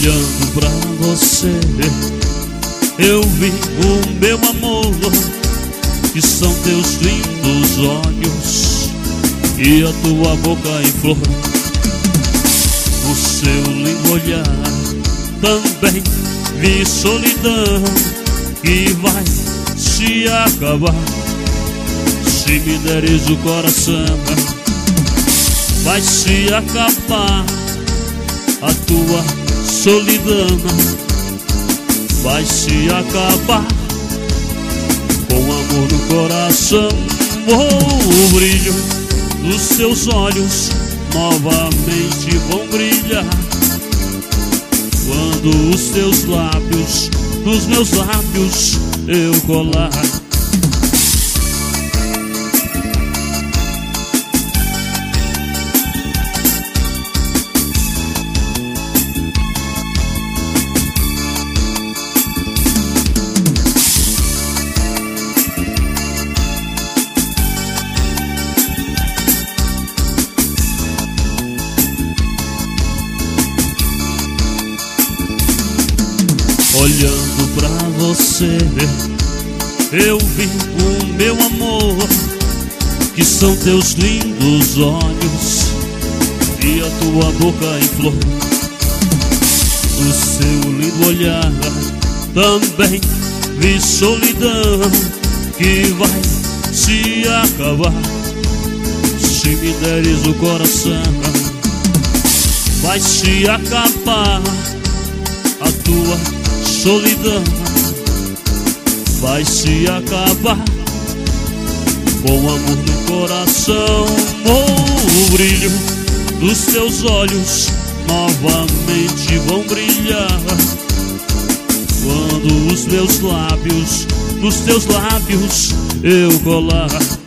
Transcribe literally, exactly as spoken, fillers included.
Olhando pra você, eu vi o meu amor, que são teus lindos olhos e a tua boca em flor. O seu lindo olhar também vi solidão que vai se acabar. Se me deres o coração, vai se acabar. A tua solidão vai se acabar. Com amor no coração, oh, o brilho dos seus olhos novamente vão brilhar quando os teus lábios nos meus lábios eu colar. Olhando pra você, eu vi o meu amor, que são teus lindos olhos e a tua boca em flor. O seu lindo olhar também vi solidão que vai se acabar. Se me deres o coração, vai se acabar. A tua solidão vai se acabar. Com amor no coração, oh, o brilho dos teus olhos novamente vão brilhar quando os meus lábios nos teus lábios eu colar.